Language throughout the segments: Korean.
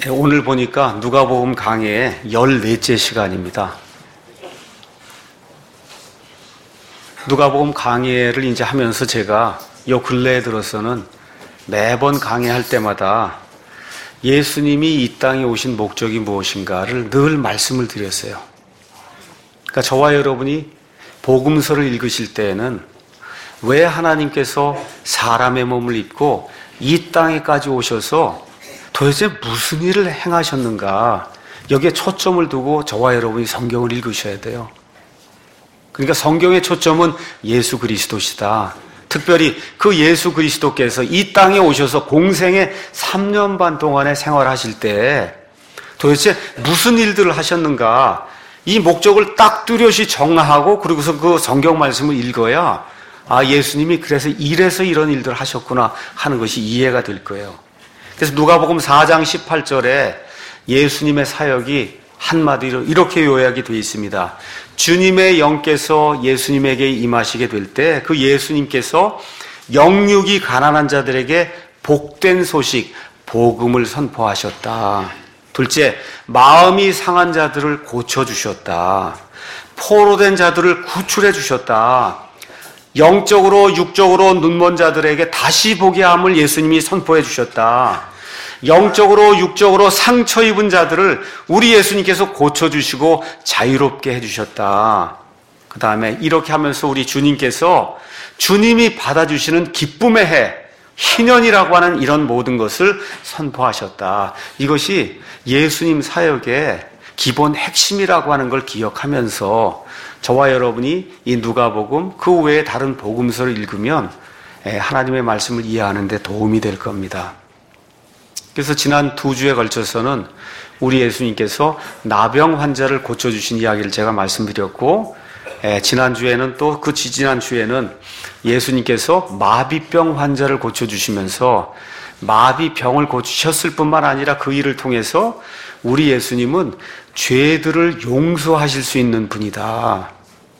오늘 보니까 누가복음 강해의 14째 시간입니다. 누가복음 강해를 이제 하면서 제가 요 근래에 들어서는 매번 강해할 때마다 예수님이 이 땅에 오신 목적이 무엇인가를 늘 말씀을 드렸어요. 그러니까 저와 여러분이 복음서를 읽으실 때에는 왜 하나님께서 사람의 몸을 입고 이 땅에까지 오셔서 도대체 무슨 일을 행하셨는가, 여기에 초점을 두고 저와 여러분이 성경을 읽으셔야 돼요. 그러니까 성경의 초점은 예수 그리스도시다. 특별히 그 예수 그리스도께서 이 땅에 오셔서 공생의 3년 반 동안의 생활하실 때 도대체 무슨 일들을 하셨는가, 이 목적을 딱 뚜렷이 정하고 그리고서 그 성경 말씀을 읽어야 예수님이 그래서 이래서 이런 일들을 하셨구나 하는 것이 이해가 될 거예요. 그래서 누가복음 4장 18절에 예수님의 사역이 한마디로 이렇게 요약이 되어 있습니다. 주님의 영께서 예수님에게 임하시게 될 때 그 예수님께서 영육이 가난한 자들에게 복된 소식, 복음을 선포하셨다. 둘째, 마음이 상한 자들을 고쳐주셨다. 포로된 자들을 구출해 주셨다. 영적으로 육적으로 눈먼 자들에게 다시 보게 함을 예수님이 선포해 주셨다. 영적으로 육적으로 상처 입은 자들을 우리 예수님께서 고쳐주시고 자유롭게 해주셨다. 그 다음에 이렇게 하면서 우리 주님께서 주님이 받아주시는 기쁨의 해, 희년이라고 하는 이런 모든 것을 선포하셨다. 이것이 예수님 사역의 기본 핵심이라고 하는 걸 기억하면서 저와 여러분이 이 누가복음 그 외에 다른 복음서를 읽으면 하나님의 말씀을 이해하는 데 도움이 될 겁니다. 그래서 지난 2주에 걸쳐서는 우리 예수님께서 나병 환자를 고쳐주신 이야기를 제가 말씀드렸고, 지난주에는 또 그 지지난주에는 예수님께서 마비병 환자를 고쳐주시면서 마비병을 고치셨을 뿐만 아니라 그 일을 통해서 우리 예수님은 죄들을 용서하실 수 있는 분이다.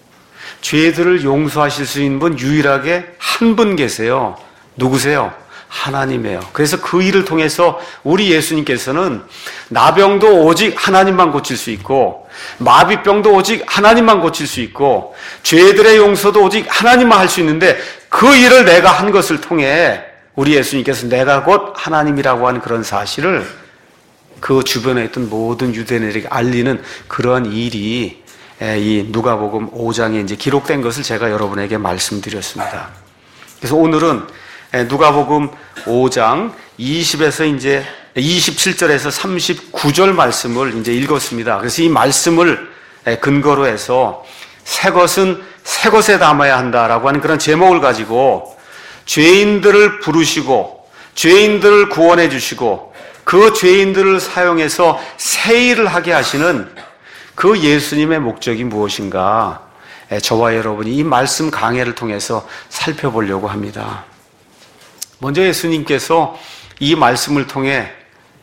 죄들을 용서하실 수 있는 분 유일하게 한 분 계세요. 누구세요? 하나님이에요. 그래서 그 일을 통해서 우리 예수님께서는 나병도 오직 하나님만 고칠 수 있고, 마비병도 오직 하나님만 고칠 수 있고, 죄들의 용서도 오직 하나님만 할 수 있는데, 그 일을 내가 한 것을 통해 우리 예수님께서 내가 곧 하나님이라고 하는 그런 사실을 그 주변에 있던 모든 유대인에게 알리는 그런 일이 이 누가복음 5장에 이제 기록된 것을 제가 여러분에게 말씀드렸습니다. 그래서 오늘은 누가복음 5장 20에서 이제 27절에서 39절 말씀을 이제 읽었습니다. 그래서 이 말씀을 근거로 해서 새 것은 새 것에 담아야 한다라고 하는 그런 제목을 가지고 죄인들을 부르시고 죄인들을 구원해 주시고 그 죄인들을 사용해서 새 일을 하게 하시는 그 예수님의 목적이 무엇인가, 저와 여러분이 이 말씀 강해를 통해서 살펴보려고 합니다. 먼저 예수님께서 이 말씀을 통해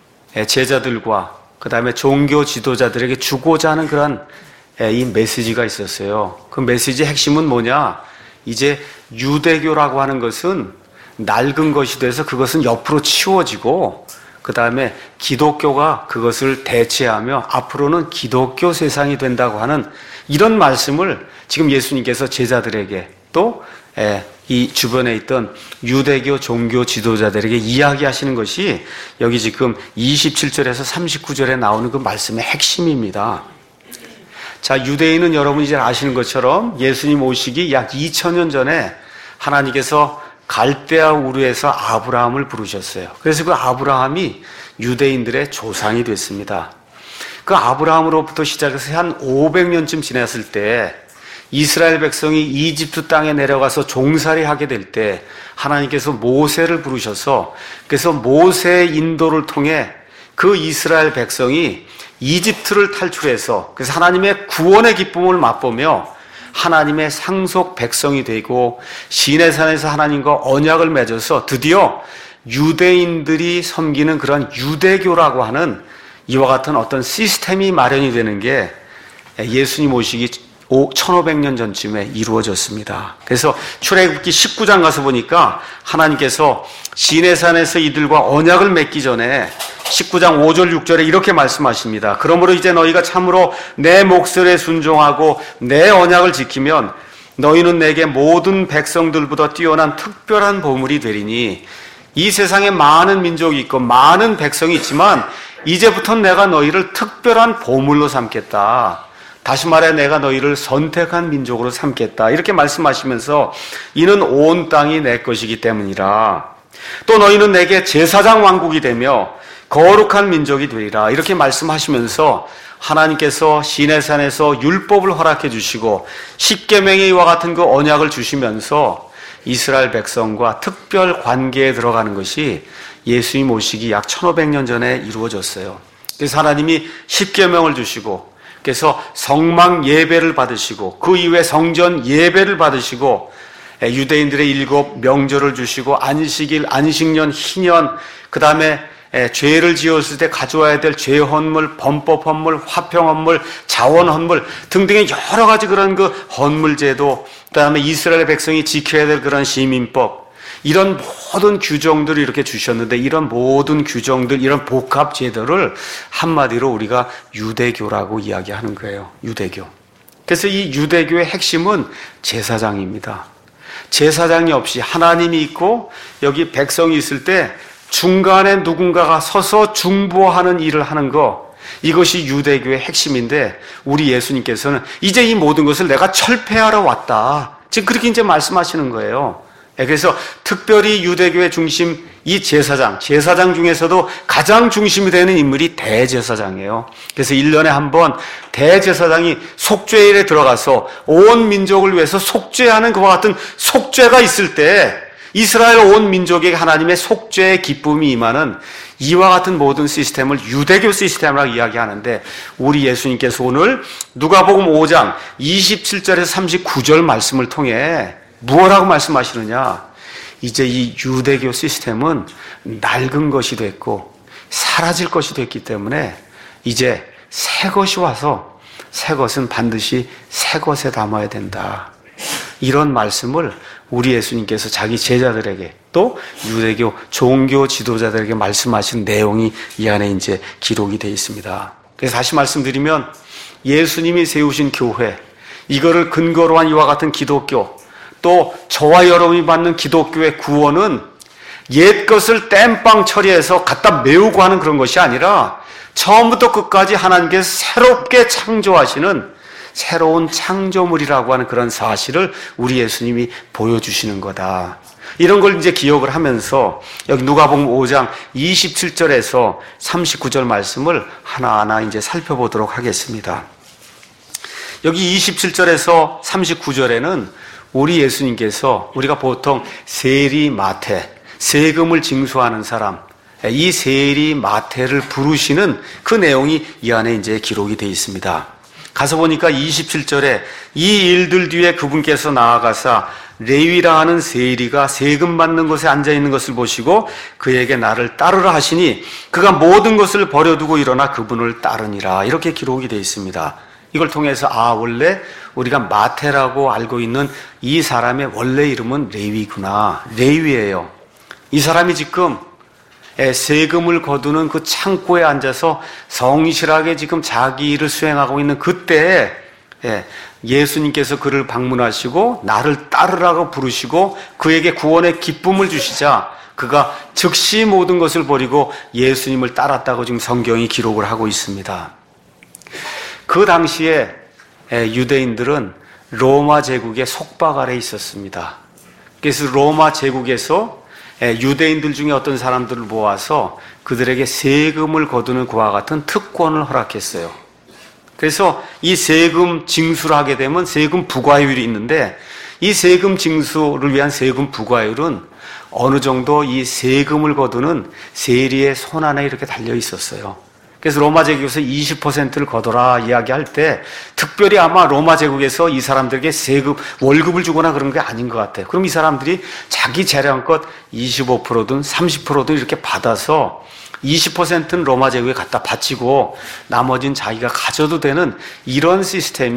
제자들과 그 다음에 종교 지도자들에게 주고자 하는 그런 이 메시지가 있었어요. 그 메시지의 핵심은 뭐냐? 이제 유대교라고 하는 것은 낡은 것이 돼서 그것은 옆으로 치워지고 그 다음에 기독교가 그것을 대체하며 앞으로는 기독교 세상이 된다고 하는 이런 말씀을 지금 예수님께서 제자들에게 또 이 주변에 있던 유대교 종교 지도자들에게 이야기하시는 것이 여기 지금 27절에서 39절에 나오는 그 말씀의 핵심입니다. 자, 유대인은 여러분이 이제 아시는 것처럼 예수님 오시기 약 2000년 전에 하나님께서 갈대아 우르에서 아브라함을 부르셨어요. 그래서 그 아브라함이 유대인들의 조상이 됐습니다. 그 아브라함으로부터 시작해서 한 500년쯤 지났을 때 이스라엘 백성이 이집트 땅에 내려가서 종살이 하게 될 때 하나님께서 모세를 부르셔서 그래서 모세의 인도를 통해 그 이스라엘 백성이 이집트를 탈출해서 그래서 하나님의 구원의 기쁨을 맛보며 하나님의 상속 백성이 되고 시내산에서 하나님과 언약을 맺어서 드디어 유대인들이 섬기는 그런 유대교라고 하는 이와 같은 어떤 시스템이 마련이 되는 게 예수님 오시기 1500년 전쯤에 이루어졌습니다. 그래서 출애굽기 19장 가서 보니까 하나님께서 시내산에서 이들과 언약을 맺기 전에 19장 5절 6절에 이렇게 말씀하십니다. 그러므로 이제 너희가 참으로 내 목소리에 순종하고 내 언약을 지키면 너희는 내게 모든 백성들보다 뛰어난 특별한 보물이 되리니 이 세상에 많은 민족이 있고 많은 백성이 있지만 이제부터는 내가 너희를 특별한 보물로 삼겠다. 다시 말해 내가 너희를 선택한 민족으로 삼겠다. 이렇게 말씀하시면서 이는 온 땅이 내 것이기 때문이라. 또 너희는 내게 제사장 왕국이 되며 거룩한 민족이 되리라. 이렇게 말씀하시면서 하나님께서 시내산에서 율법을 허락해 주시고 십계명의 이와 같은 그 언약을 주시면서 이스라엘 백성과 특별 관계에 들어가는 것이 예수님 오시기 약 1500년 전에 이루어졌어요. 그래서 하나님이 십계명을 주시고 그래서 성막 예배를 받으시고 그 이후에 성전 예배를 받으시고 유대인들의 7 명절을 주시고 안식일, 안식년, 희년, 그 다음에 죄를 지었을 때 가져와야 될 죄헌물, 범법헌물, 화평헌물, 자원헌물 등등의 여러 가지 그런 그 헌물제도, 그 다음에 이스라엘 백성이 지켜야 될 그런 시민법, 이런 모든 규정들을 이렇게 주셨는데 이런 모든 규정들, 이런 복합 제도를 한마디로 우리가 유대교라고 이야기하는 거예요. 유대교. 그래서 이 유대교의 핵심은 제사장입니다. 제사장이 없이 하나님이 있고 여기 백성이 있을 때 중간에 누군가가 서서 중보하는 일을 하는 거, 이것이 유대교의 핵심인데 우리 예수님께서는 이제 이 모든 것을 내가 철폐하러 왔다. 지금 그렇게 이제 말씀하시는 거예요. 그래서 특별히 유대교의 중심, 이 제사장 중에서도 가장 중심이 되는 인물이 대제사장이에요. 그래서 1년에 한 번 대제사장이 속죄일에 들어가서 온 민족을 위해서 속죄하는 그와 같은 속죄가 있을 때 이스라엘 온 민족에게 하나님의 속죄의 기쁨이 임하는 이와 같은 모든 시스템을 유대교 시스템이라고 이야기하는데 우리 예수님께서 오늘 누가복음 5장 27절에서 39절 말씀을 통해 무엇라고 말씀하시느냐? 이제 이 유대교 시스템은 낡은 것이 됐고 사라질 것이 됐기 때문에 이제 새 것이 와서 새 것은 반드시 새 것에 담아야 된다. 이런 말씀을 우리 예수님께서 자기 제자들에게 또 유대교 종교 지도자들에게 말씀하신 내용이 이 안에 이제 기록이 되어 있습니다. 그래서 다시 말씀드리면 예수님이 세우신 교회, 이거를 근거로 한 이와 같은 기독교, 또 저와 여러분이 받는 기독교의 구원은 옛 것을 땜빵 처리해서 갖다 메우고 하는 그런 것이 아니라 처음부터 끝까지 하나님께서 새롭게 창조하시는 새로운 창조물이라고 하는 그런 사실을 우리 예수님이 보여주시는 거다. 이런 걸 이제 기억을 하면서 여기 누가복음 5장 27절에서 39절 말씀을 하나하나 이제 살펴보도록 하겠습니다. 여기 27절에서 39절에는 우리 예수님께서 우리가 보통 세리 마태, 세금을 징수하는 사람, 이 세리 마태를 부르시는 그 내용이 이 안에 이제 기록이 되어 있습니다. 가서 보니까 27절에 이 일들 뒤에 그분께서 나아가사 레위라 하는 세리가 세금 받는 곳에 앉아있는 것을 보시고 그에게 나를 따르라 하시니 그가 모든 것을 버려두고 일어나 그분을 따르니라. 이렇게 기록이 되어 있습니다. 이걸 통해서 원래 우리가 마태라고 알고 있는 이 사람의 원래 이름은 레위구나. 레위예요. 이 사람이 지금 세금을 거두는 그 창고에 앉아서 성실하게 지금 자기 일을 수행하고 있는 그때에 예수님께서 그를 방문하시고 나를 따르라고 부르시고 그에게 구원의 기쁨을 주시자 그가 즉시 모든 것을 버리고 예수님을 따랐다고 지금 성경이 기록을 하고 있습니다. 그 당시에 유대인들은 로마 제국의 속박 아래 있었습니다. 그래서 로마 제국에서 유대인들 중에 어떤 사람들을 모아서 그들에게 세금을 거두는 그와 같은 특권을 허락했어요. 그래서 이 세금 징수를 하게 되면 세금 부과율이 있는데 이 세금 징수를 위한 세금 부과율은 어느 정도 이 세금을 거두는 세리의 손 안에 이렇게 달려 있었어요. 그래서 로마 제국에서 20%를 거둬라 이야기할 때 특별히 아마 로마 제국에서 이 사람들에게 세금, 월급을 주거나 그런 게 아닌 것 같아요. 그럼 이 사람들이 자기 재량껏 25%든 30%든 이렇게 받아서 20%는 로마 제국에 갖다 바치고 나머지는 자기가 가져도 되는 이런 시스템이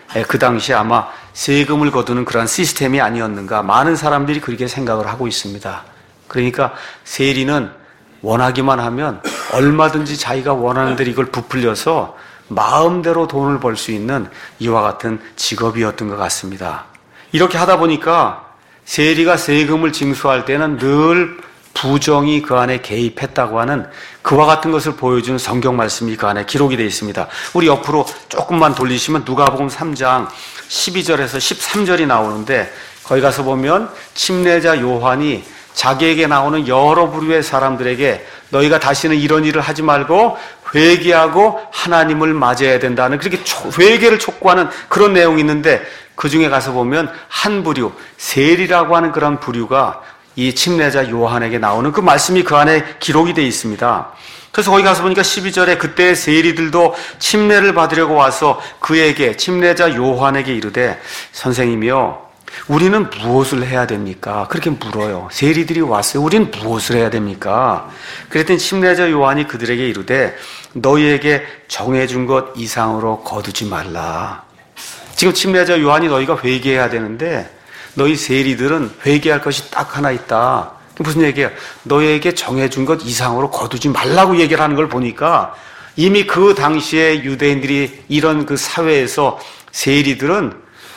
그 당시에 아마 세금을 거두는 그런 시스템이 아니었는가, 많은 사람들이 그렇게 생각을 하고 있습니다. 그러니까 세리는 원하기만 하면 얼마든지 자기가 원하는 대로 이걸 부풀려서 마음대로 돈을 벌 수 있는 이와 같은 직업이었던 것 같습니다. 이렇게 하다 보니까 세리가 세금을 징수할 때는 늘 부정이 그 안에 개입했다고 하는 그와 같은 것을 보여주는 성경 말씀이 그 안에 기록이 되어 있습니다. 우리 옆으로 조금만 돌리시면 누가복음 3장 12절에서 13절이 나오는데, 거기 가서 보면 침례자 요한이 자기에게 나오는 여러 부류의 사람들에게 너희가 다시는 이런 일을 하지 말고 회개하고 하나님을 맞이해야 된다는, 그렇게 회개를 촉구하는 그런 내용이 있는데, 그 중에 가서 보면 한 부류, 세리라고 하는 그런 부류가 이 침례자 요한에게 나오는 그 말씀이 그 안에 기록이 되어 있습니다. 그래서 거기 가서 보니까 12절에 그때 세리들도 침례를 받으려고 와서 그에게, 침례자 요한에게 이르되 선생님이요, 우리는 무엇을 해야 됩니까? 그렇게 물어요. 세리들이 왔어요. 우리는 무엇을 해야 됩니까? 그랬더니 침례자 요한이 그들에게 이르되 너희에게 정해준 것 이상으로 거두지 말라. 지금 침례자 요한이 너희가 회개해야 되는데 너희 세리들은 회개할 것이 딱 하나 있다. 무슨 얘기야? 너희에게 정해준 것 이상으로 거두지 말라고 얘기를 하는 걸 보니까 이미 그 당시에 유대인들이 이런 그 사회에서 세리들은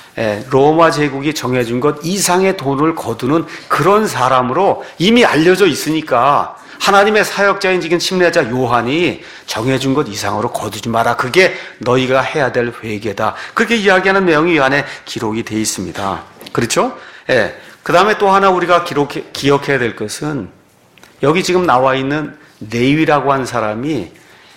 로마 제국이 정해준 것 이상의 돈을 거두는 그런 사람으로 이미 알려져 있으니까 하나님의 사역자인 지금 침례자 요한이 정해준 것 이상으로 거두지 마라. 그게 너희가 해야 될 회개다. 그렇게 이야기하는 내용이 이 안에 기록이 되어 있습니다. 그렇죠? 그 다음에 또 하나 우리가 기억해야 될 것은 여기 지금 나와 있는 레위라고 하는 사람이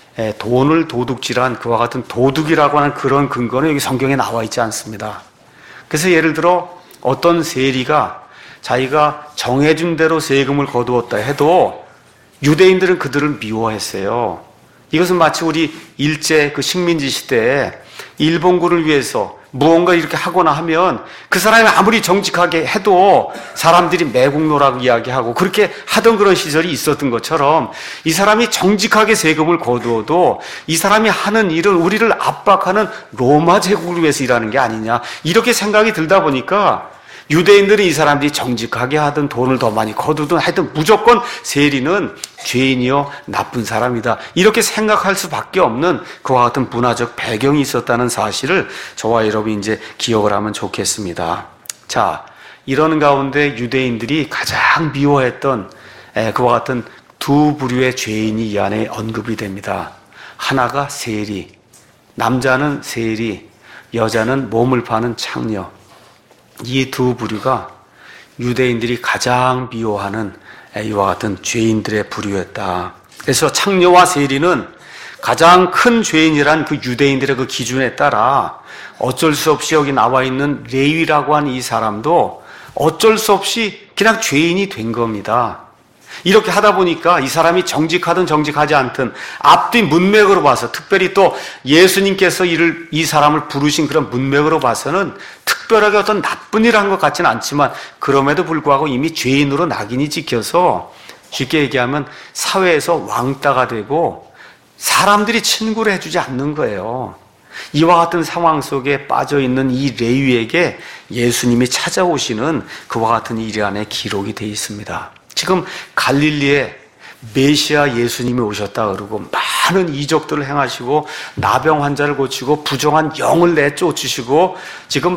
돈을 도둑질한 그와 같은 도둑이라고 하는 그런 근거는 여기 성경에 나와 있지 않습니다. 그래서 예를 들어 어떤 세리가 자기가 정해준 대로 세금을 거두었다 해도 유대인들은 그들을 미워했어요. 이것은 마치 우리 일제 그 식민지 시대에 일본군을 위해서 무언가 이렇게 하거나 하면 그 사람이 아무리 정직하게 해도 사람들이 매국노라고 이야기하고 그렇게 하던 그런 시절이 있었던 것처럼 이 사람이 정직하게 세금을 거두어도 이 사람이 하는 일은 우리를 압박하는 로마 제국을 위해서 일하는 게 아니냐, 이렇게 생각이 들다 보니까 유대인들은 이 사람들이 정직하게 하든 돈을 더 많이 거두든 하여튼 무조건 세리는 죄인이요 나쁜 사람이다, 이렇게 생각할 수밖에 없는 그와 같은 문화적 배경이 있었다는 사실을 저와 여러분이 이제 기억을 하면 좋겠습니다. 자, 이러는 가운데 유대인들이 가장 미워했던 그와 같은 두 부류의 죄인이 이 안에 언급이 됩니다. 하나가 세리, 남자는 세리, 여자는 몸을 파는 창녀. 이 두 부류가 유대인들이 가장 미워하는 이와 같은 죄인들의 부류였다. 그래서 창녀와 세리는 가장 큰 죄인이란 그 유대인들의 그 기준에 따라 어쩔 수 없이 여기 나와 있는 레위라고 하는 이 사람도 어쩔 수 없이 그냥 죄인이 된 겁니다. 이렇게 하다 보니까 이 사람이 정직하든 정직하지 않든 앞뒤 문맥으로 봐서, 특별히 또 예수님께서 이 사람을 부르신 그런 문맥으로 봐서는 특별하게 어떤 나쁜 일을 한 것 같지는 않지만 그럼에도 불구하고 이미 죄인으로 낙인이 찍혀서 쉽게 얘기하면 사회에서 왕따가 되고 사람들이 친구를 해주지 않는 거예요. 이와 같은 상황 속에 빠져있는 이 레위에게 예수님이 찾아오시는 그와 같은 일이 안에 기록이 되어 있습니다. 지금 갈릴리에 메시아 예수님이 오셨다 그러고 많은 이적들을 행하시고 나병 환자를 고치고 부정한 영을 내쫓으시고 지금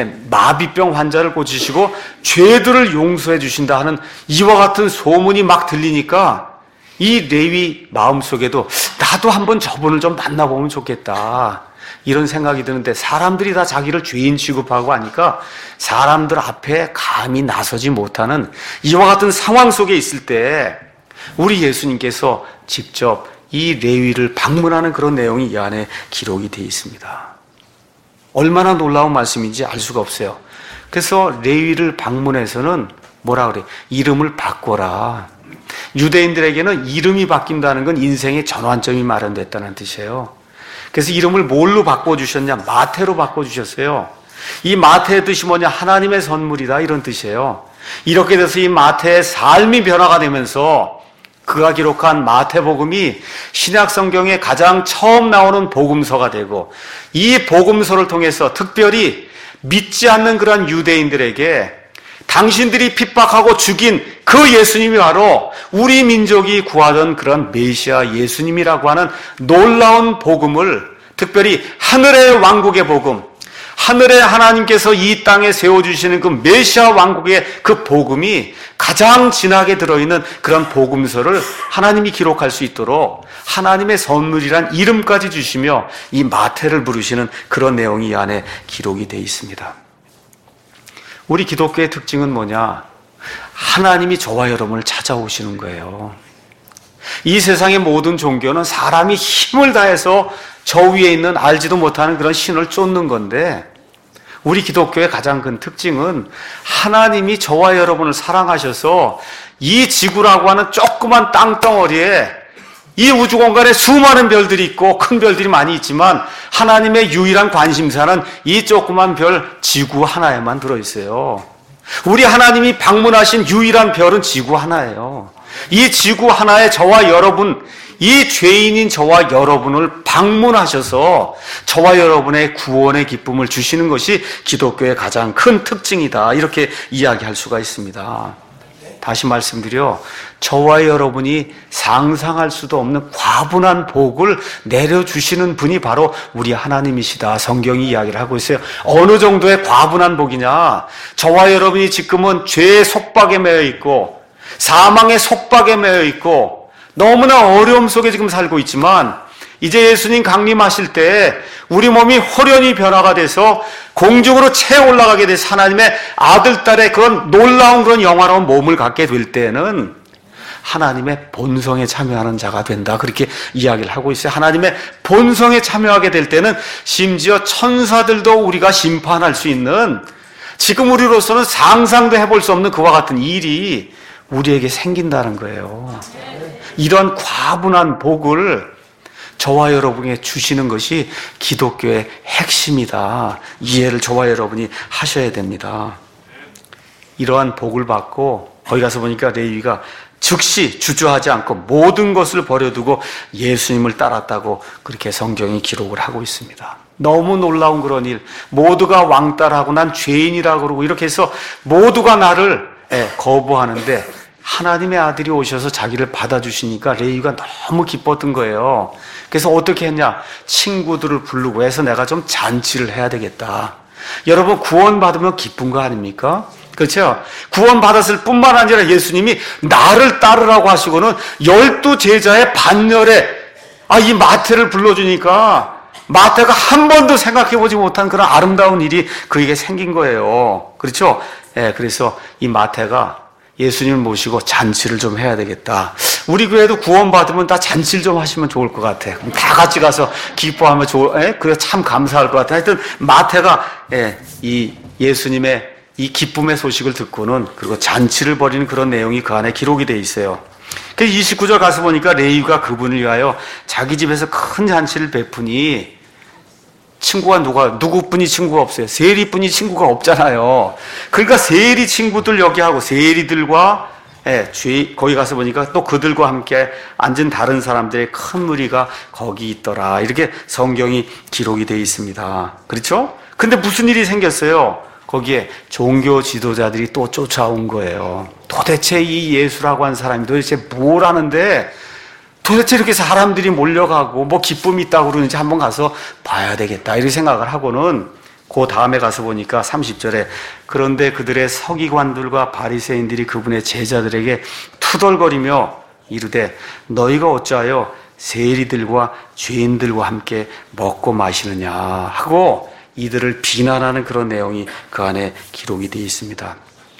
마비병 환자를 고치시고 죄들을 용서해 주신다 하는 이와 같은 소문이 막 들리니까 이 레위 마음속에도 나도 한번 저분을 좀 만나보면 좋겠다, 이런 생각이 드는데 사람들이 다 자기를 죄인 취급하고 하니까 사람들 앞에 감히 나서지 못하는 이와 같은 상황 속에 있을 때 우리 예수님께서 직접 이 레위를 방문하는 그런 내용이 이 안에 기록이 되어 있습니다. 얼마나 놀라운 말씀인지 알 수가 없어요. 그래서 레위를 방문해서는 뭐라 그래? 이름을 바꿔라. 유대인들에게는 이름이 바뀐다는 건 인생의 전환점이 마련됐다는 뜻이에요. 그래서 이름을 뭘로 바꿔주셨냐? 마태로 바꿔주셨어요. 이 마태의 뜻이 뭐냐? 하나님의 선물이다, 이런 뜻이에요. 이렇게 돼서 이 마태의 삶이 변화가 되면서 그가 기록한 마태복음이 신약 성경에 가장 처음 나오는 복음서가 되고, 이 복음서를 통해서 특별히 믿지 않는 그런 유대인들에게 당신들이 핍박하고 죽인 그 예수님이 바로 우리 민족이 구하던 그런 메시아 예수님이라고 하는 놀라운 복음을, 특별히 하늘의 왕국의 복음, 하늘의 하나님께서 이 땅에 세워주시는 그 메시아 왕국의 그 복음이 가장 진하게 들어있는 그런 복음서를 하나님이 기록할 수 있도록 하나님의 선물이란 이름까지 주시며 이 마태를 부르시는 그런 내용이 이 안에 기록이 되어 있습니다. 우리 기독교의 특징은 뭐냐? 하나님이 저와 여러분을 찾아오시는 거예요. 이 세상의 모든 종교는 사람이 힘을 다해서 저 위에 있는 알지도 못하는 그런 신을 쫓는 건데, 우리 기독교의 가장 큰 특징은 하나님이 저와 여러분을 사랑하셔서 이 지구라고 하는 조그만 땅덩어리에 이 우주 공간에 수많은 별들이 있고 큰 별들이 많이 있지만 하나님의 유일한 관심사는 이 조그만 별 지구 하나에만 들어있어요. 우리 하나님이 방문하신 유일한 별은 지구 하나예요. 이 지구 하나에 저와 여러분, 이 죄인인 저와 여러분을 방문하셔서 저와 여러분의 구원의 기쁨을 주시는 것이 기독교의 가장 큰 특징이다, 이렇게 이야기할 수가 있습니다. 다시 말씀드려, 저와 여러분이 상상할 수도 없는 과분한 복을 내려주시는 분이 바로 우리 하나님이시다, 성경이 이야기를 하고 있어요. 어느 정도의 과분한 복이냐? 저와 여러분이 지금은 죄의 속박에 매여 있고 사망의 속박에 매여 있고 너무나 어려움 속에 지금 살고 있지만, 이제 예수님 강림하실 때 우리 몸이 홀연히 변화가 돼서 공중으로 채 올라가게 돼서 하나님의 아들, 딸의 그런 놀라운 그런 영화로운 몸을 갖게 될 때는 하나님의 본성에 참여하는 자가 된다, 그렇게 이야기를 하고 있어요. 하나님의 본성에 참여하게 될 때는 심지어 천사들도 우리가 심판할 수 있는, 지금 우리로서는 상상도 해볼 수 없는 그와 같은 일이 우리에게 생긴다는 거예요. 이런 과분한 복을 저와 여러분에게 주시는 것이 기독교의 핵심이다. 이해를 저와 여러분이 하셔야 됩니다. 이러한 복을 받고 거기 가서 보니까 레위가 즉시 주저하지 않고 모든 것을 버려두고 예수님을 따랐다고 그렇게 성경이 기록을 하고 있습니다. 너무 놀라운 그런 일, 모두가 왕따라고 난 죄인이라고 그러고 이렇게 해서 모두가 나를 거부하는데 하나님의 아들이 오셔서 자기를 받아주시니까 레위가 너무 기뻤던 거예요. 그래서 어떻게 했냐? 친구들을 부르고 해서 내가 좀 잔치를 해야 되겠다. 여러분, 구원받으면 기쁜 거 아닙니까? 그렇죠? 구원받았을 뿐만 아니라 예수님이 나를 따르라고 하시고는 12 제자의 반열에 이 마태를 불러주니까 마태가 한 번도 생각해보지 못한 그런 아름다운 일이 그에게 생긴 거예요. 그렇죠? 그래서 이 마태가 예수님을 모시고 잔치를 좀 해야 되겠다. 우리 교회도 구원받으면 다 잔치를 좀 하시면 좋을 것 같아. 그럼 다 같이 가서 기뻐하면 그래 참 감사할 것 같아. 하여튼 마태가 이 예수님의 이 기쁨의 소식을 듣고는 그리고 잔치를 벌이는 그런 내용이 그 안에 기록이 돼 있어요. 그래서 29절 가서 보니까 레위가 그분을 위하여 자기 집에서 큰 잔치를 베푸니 친구가 누구뿐이 친구가 없어요. 세리뿐이 친구가 없잖아요. 그러니까 세리 친구들 여기 하고 세리들과 거기 가서 보니까 또 그들과 함께 앉은 다른 사람들의 큰 무리가 거기 있더라. 이렇게 성경이 기록이 되어 있습니다. 그렇죠? 근데 무슨 일이 생겼어요? 거기에 종교 지도자들이 또 쫓아온 거예요. 도대체 이 예수라고 한 사람이 도대체 뭘 하는데 도대체 이렇게 사람들이 몰려가고 뭐 기쁨이 있다고 그러는지 한번 가서 봐야 되겠다, 이렇게 생각을 하고는 그 다음에 가서 보니까 30절에 그런데 그들의 서기관들과 바리새인들이 그분의 제자들에게 투덜거리며 이르되 너희가 어찌하여 세리들과 죄인들과 함께 먹고 마시느냐 하고 이들을 비난하는 그런 내용이 그 안에 기록이 되어 있습니다.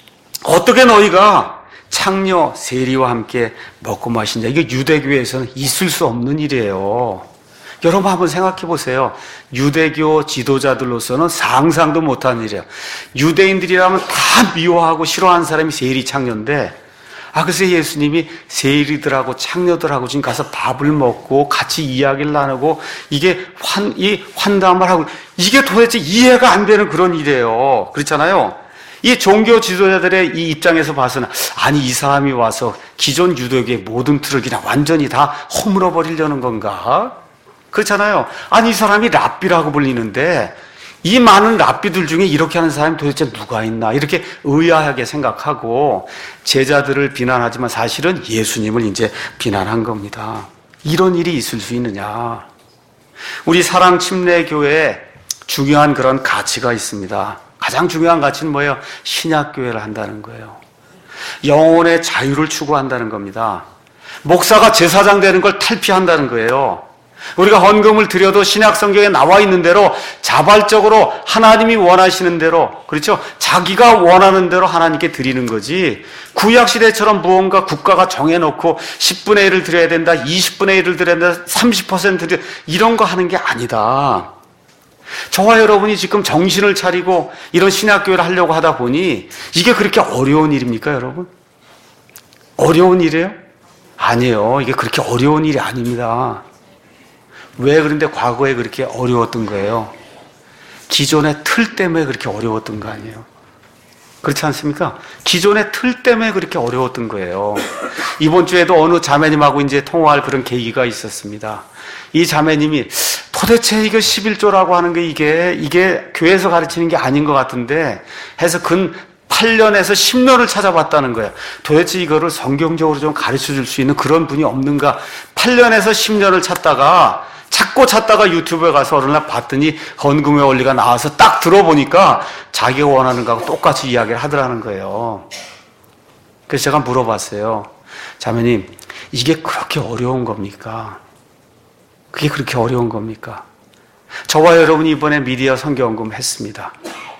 어떻게 너희가 창녀, 세리와 함께 먹고 마시냐? 이게 유대교에서는 있을 수 없는 일이에요. 여러분 한번 생각해 보세요. 유대교 지도자들로서는 상상도 못한 일이에요. 유대인들이라면 다 미워하고 싫어하는 사람이 세리 창녀인데, 그래서 예수님이 세리들하고 창녀들하고 지금 가서 밥을 먹고 같이 이야기를 나누고 이게 환담을 하고, 이게 도대체 이해가 안 되는 그런 일이에요. 그렇잖아요. 이 종교 지도자들의 이 입장에서 봐서는 아니 이 사람이 와서 기존 유대교의 모든 틀을 그냥 완전히 다 허물어 버리려는 건가? 그렇잖아요. 아니 이 사람이 랍비라고 불리는데 이 많은 랍비들 중에 이렇게 하는 사람이 도대체 누가 있나 이렇게 의아하게 생각하고 제자들을 비난하지만 사실은 예수님을 이제 비난한 겁니다. 이런 일이 있을 수 있느냐? 우리 사랑침례교회에 중요한 그런 가치가 있습니다. 가장 중요한 가치는 뭐예요? 신약교회를 한다는 거예요. 영혼의 자유를 추구한다는 겁니다. 목사가 제사장 되는 걸 탈피한다는 거예요. 우리가 헌금을 드려도 신약 성경에 나와 있는 대로 자발적으로 하나님이 원하시는 대로, 그렇죠? 자기가 원하는 대로 하나님께 드리는 거지, 구약 시대처럼 무언가 국가가 정해놓고 10분의 1을 드려야 된다, 20분의 1을 드려야 된다, 30% 드려, 이런 거 하는 게 아니다. 저와 여러분이 지금 정신을 차리고 이런 신약교회를 하려고 하다 보니 이게 그렇게 어려운 일입니까, 여러분? 어려운 일이에요? 아니에요. 이게 그렇게 어려운 일이 아닙니다. 왜 그런데 과거에 그렇게 어려웠던 거예요? 기존의 틀 때문에 그렇게 어려웠던 거 아니에요? 그렇지 않습니까? 기존의 틀 때문에 그렇게 어려웠던 거예요. 이번 주에도 어느 자매님하고 이제 통화할 그런 계기가 있었습니다. 이 자매님이 도대체 이거 11조라고 하는 게 이게 교회에서 가르치는 게 아닌 것 같은데 해서 근 8년에서 10년을 찾아봤다는 거예요. 도대체 이거를 성경적으로 좀 가르쳐 줄 수 있는 그런 분이 없는가? 8년에서 10년을 찾다가 유튜브에 가서 어느 날 봤더니 헌금의 원리가 나와서 딱 들어보니까 자기가 원하는 거하고 똑같이 이야기를 하더라는 거예요. 그래서 제가 물어봤어요. 자매님, 이게 그렇게 어려운 겁니까? 그게 그렇게 어려운 겁니까? 저와 여러분이 이번에 미디어 선교헌금 했습니다.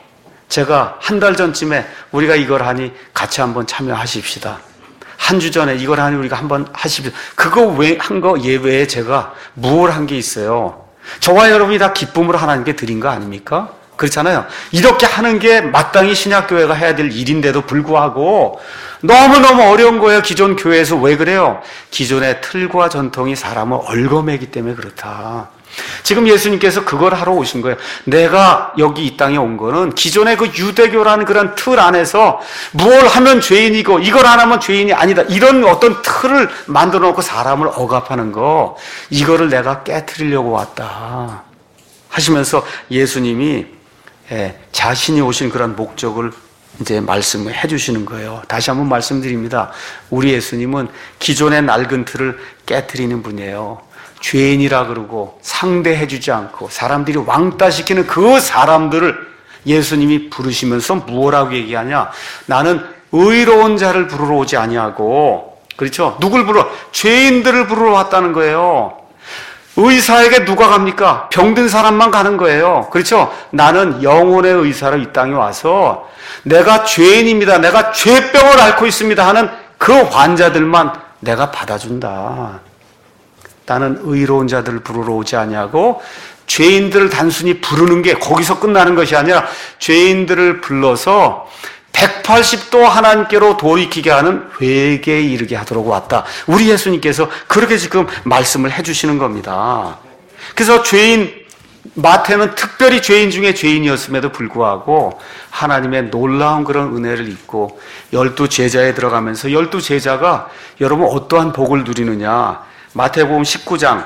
제가 한 달 전쯤에 우리가 이걸 하니 같이 한번 참여하십시다. 한 주 전에 이걸 하니 우리가 한번 하십시다. 그거 한 거 예외에 제가 뭘 한 게 있어요? 저와 여러분이 다 기쁨으로 하나님께 드린 거 아닙니까? 그렇잖아요. 이렇게 하는 게 마땅히 신약교회가 해야 될 일인데도 불구하고 너무너무 어려운 거예요. 기존 교회에서. 왜 그래요? 기존의 틀과 전통이 사람을 얽어매기 때문에 그렇다. 지금 예수님께서 그걸 하러 오신 거예요. 내가 여기 이 땅에 온 거는 기존의 그 유대교라는 그런 틀 안에서 뭘 하면 죄인이고 이걸 안 하면 죄인이 아니다, 이런 어떤 틀을 만들어 놓고 사람을 억압하는 거, 이거를 내가 깨트리려고 왔다 하시면서 예수님이 자신이 오신 그런 목적을 이제 말씀을 해주시는 거예요. 다시 한번 말씀드립니다. 우리 예수님은 기존의 낡은 틀을 깨트리는 분이에요. 죄인이라 그러고 상대해주지 않고 사람들이 왕따시키는 그 사람들을 예수님이 부르시면서 뭐라고 얘기하냐? 나는 의로운 자를 부르러 오지 아니하고, 그렇죠? 누굴 부르러? 죄인들을 부르러 왔다는 거예요. 의사에게 누가 갑니까? 병든 사람만 가는 거예요. 그렇죠? 나는 영혼의 의사로 이 땅에 와서 내가 죄인입니다, 내가 죄병을 앓고 있습니다 하는 그 환자들만 내가 받아준다. 나는 의로운 자들을 부르러 오지 아니하고, 죄인들을 단순히 부르는 게 거기서 끝나는 것이 아니라 죄인들을 불러서 180도 하나님께로 돌이키게 하는 회개에 이르게 하도록 왔다. 우리 예수님께서 그렇게 지금 말씀을 해주시는 겁니다. 그래서 마태는 특별히 죄인 중에 죄인이었음에도 불구하고 하나님의 놀라운 그런 은혜를 입고 12제자에 들어가면서 12제자가 여러분 어떠한 복을 누리느냐? 마태복음 19장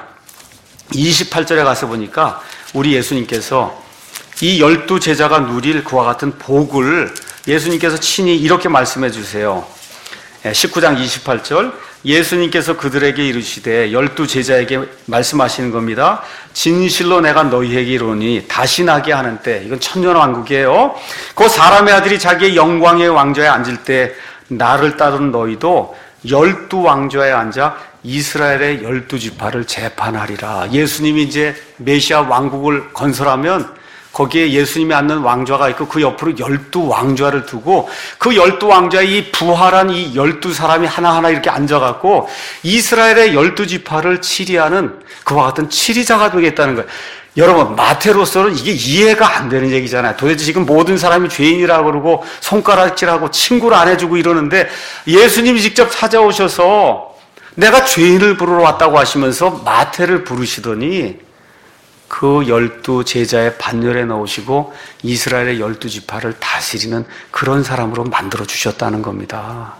28절에 가서 보니까 우리 예수님께서 이 12제자가 누릴 그와 같은 복을 예수님께서 친히 이렇게 말씀해 주세요. 19장 28절, 예수님께서 그들에게 이르시되 12제자에게 말씀하시는 겁니다. 진실로 내가 너희에게 이르노니 다시 나게 하는 때, 이건 천년왕국이에요. 그 사람의 아들이 자기의 영광의 왕좌에 앉을 때 나를 따르는 너희도 12왕좌에 앉아 이스라엘의 12지파를 재판하리라. 예수님이 이제 메시아 왕국을 건설하면 거기에 예수님이 앉는 왕좌가 있고 그 옆으로 12왕좌를 두고 그 12왕좌에 이 부활한 이 12사람이 하나하나 이렇게 앉아갖고 이스라엘의 12지파를 치리하는 그와 같은 치리자가 되겠다는 거예요. 여러분, 마태로서는 이게 이해가 안 되는 얘기잖아요. 도대체 지금 모든 사람이 죄인이라고 그러고 손가락질하고 친구를 안 해주고 이러는데 예수님이 직접 찾아오셔서 내가 죄인을 부르러 왔다고 하시면서 마태를 부르시더니 그 12 제자의 반열에 넣으시고 이스라엘의 12지파를 다스리는 그런 사람으로 만들어 주셨다는 겁니다.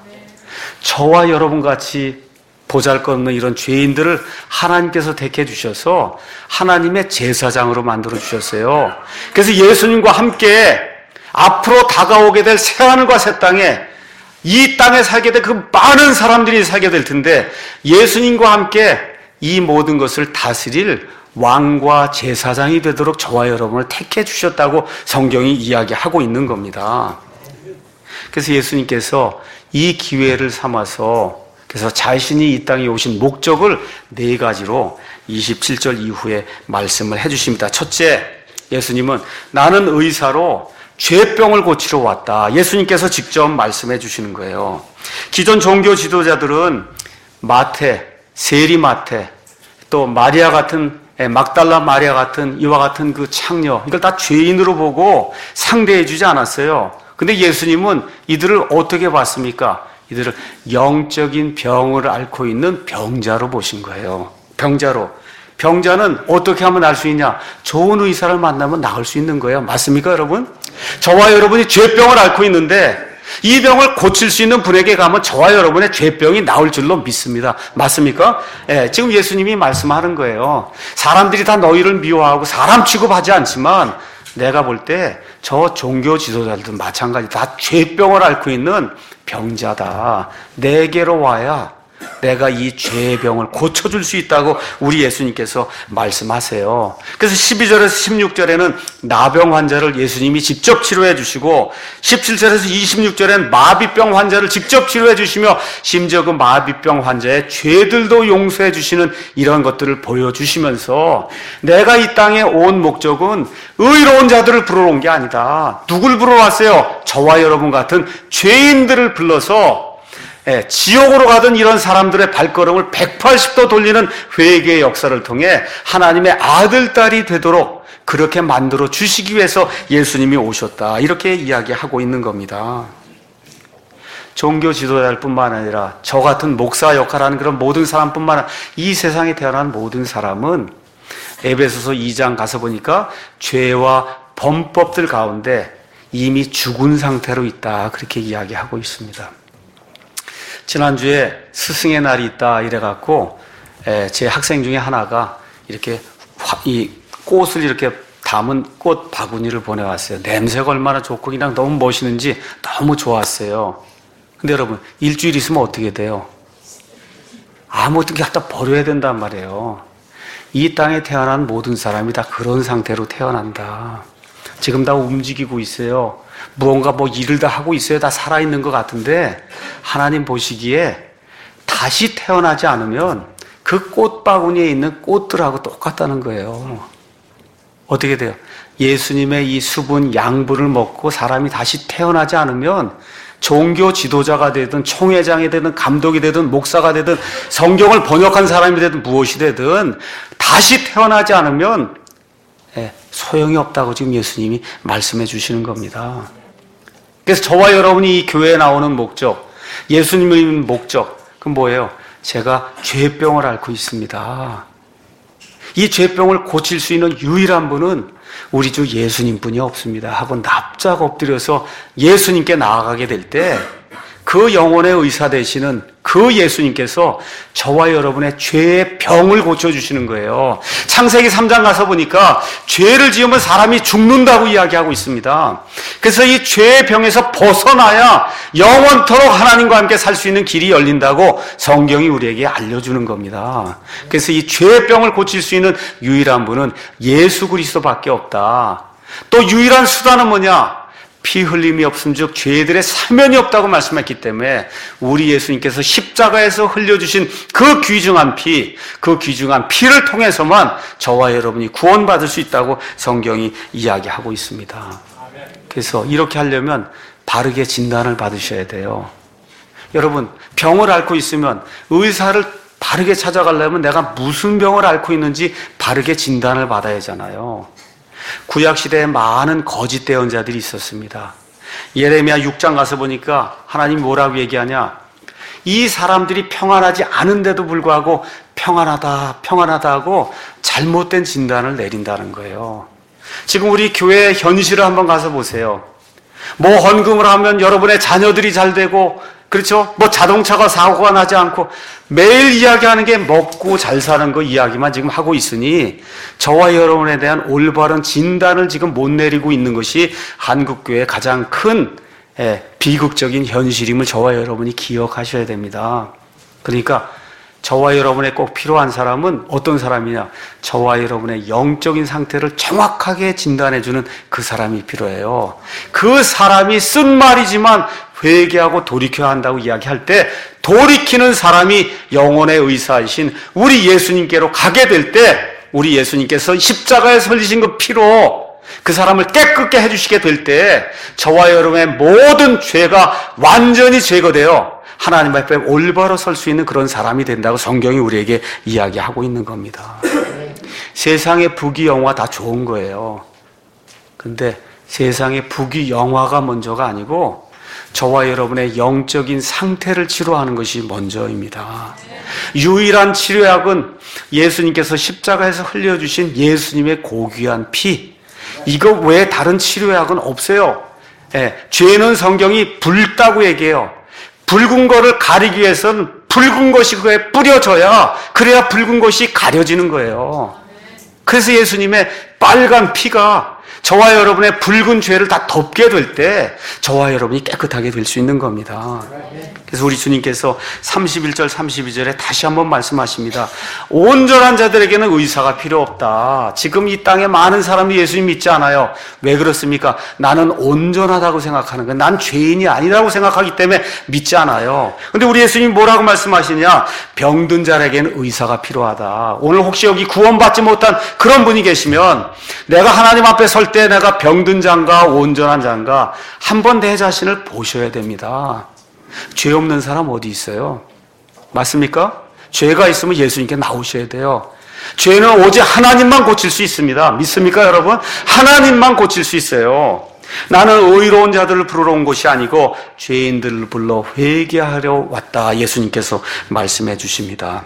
저와 여러분 같이 보잘것없는 이런 죄인들을 하나님께서 택해 주셔서 하나님의 제사장으로 만들어 주셨어요. 그래서 예수님과 함께 앞으로 다가오게 될 새하늘과 새 땅에, 이 땅에 살게 될 그 많은 사람들이 살게 될 텐데, 예수님과 함께 이 모든 것을 다스릴 왕과 제사장이 되도록 저와 여러분을 택해 주셨다고 성경이 이야기하고 있는 겁니다. 그래서 예수님께서 이 기회를 삼아서, 그래서 자신이 이 땅에 오신 목적을 4가지로 27절 이후에 말씀을 해주십니다. 첫째, 예수님은 나는 의사로 죄병을 고치러 왔다. 예수님께서 직접 말씀해 주시는 거예요. 기존 종교 지도자들은 마태, 세리 마태, 또 마리아 같은, 막달라 마리아 같은 이와 같은 그 창녀, 이걸 다 죄인으로 보고 상대해 주지 않았어요. 근데 예수님은 이들을 어떻게 봤습니까? 이들을 영적인 병을 앓고 있는 병자로 보신 거예요. 병자로. 병자는 어떻게 하면 날 수 있냐? 좋은 의사를 만나면 나을 수 있는 거예요. 맞습니까, 여러분? 저와 여러분이 죄병을 앓고 있는데 이 병을 고칠 수 있는 분에게 가면 저와 여러분의 죄병이 나을 줄로 믿습니다. 맞습니까? 예, 지금 예수님이 말씀하는 거예요. 사람들이 다 너희를 미워하고 사람 취급하지 않지만 내가 볼 때 저 종교 지도자들도 마찬가지, 다 죄병을 앓고 있는 병자다. 내게로 와야 내가 이 죄의 병을 고쳐줄 수 있다고 우리 예수님께서 말씀하세요. 그래서 12절에서 16절에는 나병 환자를 예수님이 직접 치료해 주시고, 17절에서 26절에는 마비병 환자를 직접 치료해 주시며, 심지어 그 마비병 환자의 죄들도 용서해 주시는 이런 것들을 보여주시면서, 내가 이 땅에 온 목적은 의로운 자들을 부르러 온 게 아니다. 누굴 부르러 왔어요? 저와 여러분 같은 죄인들을 불러서 지옥으로 가던 이런 사람들의 발걸음을 180도 돌리는 회개의 역사를 통해 하나님의 아들, 딸이 되도록 그렇게 만들어 주시기 위해서 예수님이 오셨다. 이렇게 이야기하고 있는 겁니다. 종교 지도자일 뿐만 아니라 저 같은 목사 역할하는 그런 모든 사람뿐만 아니라 이 세상에 태어난 모든 사람은 에베소서 2장 가서 보니까 죄와 범법들 가운데 이미 죽은 상태로 있다. 그렇게 이야기하고 있습니다. 지난주에 스승의 날이 있다 이래갖고 제 학생 중에 하나가 이렇게 이 꽃을 이렇게 담은 꽃 바구니를 보내왔어요. 냄새가 얼마나 좋고 그냥 너무 멋있는지 너무 좋았어요. 근데 여러분, 일주일 있으면 어떻게 돼요? 아무튼 갖다 버려야 된단 말이에요. 이 땅에 태어난 모든 사람이 다 그런 상태로 태어난다. 지금 다 움직이고 있어요. 무언가 일을 다 하고 있어요. 다 살아있는 것 같은데 하나님 보시기에 다시 태어나지 않으면 그 꽃바구니에 있는 꽃들하고 똑같다는 거예요. 어떻게 돼요? 예수님의 이 수분 양분을 먹고 사람이 다시 태어나지 않으면 종교 지도자가 되든 총회장이 되든 감독이 되든 목사가 되든 성경을 번역한 사람이 되든 무엇이 되든 다시 태어나지 않으면 소용이 없다고 지금 예수님이 말씀해 주시는 겁니다. 그래서 저와 여러분이 이 교회에 나오는 목적, 예수님의 목적, 그건 뭐예요? 제가 죄병을 앓고 있습니다. 이 죄병을 고칠 수 있는 유일한 분은 우리 주 예수님뿐이 없습니다 하고 납작 엎드려서 예수님께 나아가게 될 때 그 영혼의 의사 되시는 그 예수님께서 저와 여러분의 죄의 병을 고쳐주시는 거예요. 창세기 3장 가서 보니까 죄를 지으면 사람이 죽는다고 이야기하고 있습니다. 그래서 이 죄의 병에서 벗어나야 영원토록 하나님과 함께 살 수 있는 길이 열린다고 성경이 우리에게 알려주는 겁니다. 그래서 이 죄의 병을 고칠 수 있는 유일한 분은 예수 그리스도밖에 없다. 또 유일한 수단은 뭐냐? 피 흘림이 없음즉 죄들의 사면이 없다고 말씀했기 때문에 우리 예수님께서 십자가에서 흘려주신 그 귀중한 피, 그 귀중한 피를 통해서만 저와 여러분이 구원받을 수 있다고 성경이 이야기하고 있습니다. 그래서 이렇게 하려면 바르게 진단을 받으셔야 돼요. 여러분, 병을 앓고 있으면 의사를 바르게 찾아가려면 내가 무슨 병을 앓고 있는지 바르게 진단을 받아야 하잖아요. 구약시대에 많은 거짓 대언자들이 있었습니다. 예레미야 6장 가서 보니까 하나님이 뭐라고 얘기하냐? 이 사람들이 평안하지 않은데도 불구하고 평안하다, 평안하다 하고 잘못된 진단을 내린다는 거예요. 지금 우리 교회 현실을 한번 가서 보세요. 뭐 헌금을 하면 여러분의 자녀들이 잘 되고, 그렇죠? 뭐 자동차가 사고가 나지 않고 매일 이야기하는 게 먹고 잘 사는 거 이야기만 지금 하고 있으니 저와 여러분에 대한 올바른 진단을 지금 못 내리고 있는 것이 한국교회의 가장 큰 비극적인 현실임을 저와 여러분이 기억하셔야 됩니다. 그러니까 저와 여러분의 꼭 필요한 사람은 어떤 사람이냐? 저와 여러분의 영적인 상태를 정확하게 진단해주는 그 사람이 필요해요. 그 사람이 쓴 말이지만 회개하고 돌이켜야 한다고 이야기할 때 돌이키는 사람이 영혼의 의사이신 우리 예수님께로 가게 될 때 우리 예수님께서 십자가에 설리신 그 피로 그 사람을 깨끗게 해주시게 될 때 저와 여러분의 모든 죄가 완전히 제거되어 하나님 앞에 올바로 설 수 있는 그런 사람이 된다고 성경이 우리에게 이야기하고 있는 겁니다. 세상의 부귀영화 다 좋은 거예요. 근데 세상의 부귀영화가 먼저가 아니고 저와 여러분의 영적인 상태를 치료하는 것이 먼저입니다. 유일한 치료약은 예수님께서 십자가에서 흘려주신 예수님의 고귀한 피. 이거 외에 다른 치료약은 없어요. 죄는 성경이 붉다고 얘기해요. 붉은 거를 가리기 위해서는 붉은 것이 그에 뿌려져야 그래야 붉은 것이 가려지는 거예요. 그래서 예수님의 빨간 피가 저와 여러분의 붉은 죄를 다 덮게 될 때 저와 여러분이 깨끗하게 될 수 있는 겁니다. 그래서 우리 주님께서 31절 32절에 다시 한번 말씀하십니다. 온전한 자들에게는 의사가 필요 없다. 지금 이 땅에 많은 사람이 예수님 믿지 않아요. 왜 그렇습니까? 나는 온전하다고 생각하는 거예요. 난 죄인이 아니라고 생각하기 때문에 믿지 않아요. 근데 우리 예수님이 뭐라고 말씀하시냐? 병든 자에게는 의사가 필요하다. 오늘 혹시 여기 구원받지 못한 그런 분이 계시면 내가 하나님 앞에 설 때 내가 병든 자인가 온전한 자인가 한번 내 자신을 보셔야 됩니다. 죄 없는 사람 어디 있어요? 맞습니까? 죄가 있으면 예수님께 나오셔야 돼요. 죄는 오직 하나님만 고칠 수 있습니다. 믿습니까 여러분? 하나님만 고칠 수 있어요. 나는 의로운 자들을 부르러 온 것이 아니고 죄인들을 불러 회개하려 왔다. 예수님께서 말씀해 주십니다.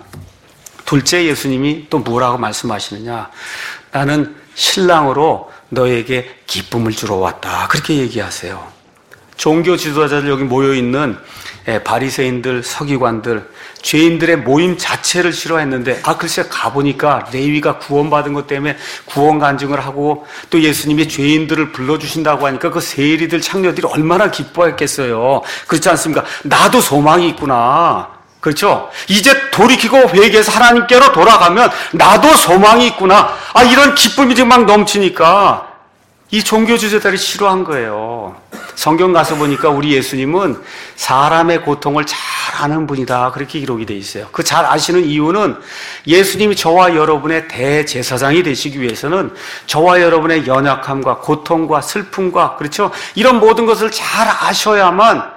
둘째, 예수님이 또 뭐라고 말씀하시느냐? 나는 신랑으로 너에게 기쁨을 주러 왔다. 그렇게 얘기하세요. 종교 지도자들 여기 모여있는 바리새인들, 서기관들, 죄인들의 모임 자체를 싫어했는데 글쎄 가보니까 레위가 구원받은 것 때문에 구원 간증을 하고 또 예수님이 죄인들을 불러주신다고 하니까 그 세리들, 창녀들이 얼마나 기뻐했겠어요. 그렇지 않습니까? 나도 소망이 있구나. 그렇죠? 이제 돌이키고 회개해서 하나님께로 돌아가면 나도 소망이 있구나. 이런 기쁨이 지금 막 넘치니까 이 종교 지도자들이 싫어한 거예요. 성경 가서 보니까 우리 예수님은 사람의 고통을 잘 아는 분이다. 그렇게 기록이 돼 있어요. 그 잘 아시는 이유는 예수님이 저와 여러분의 대제사장이 되시기 위해서는 저와 여러분의 연약함과 고통과 슬픔과 그렇죠? 이런 모든 것을 잘 아셔야만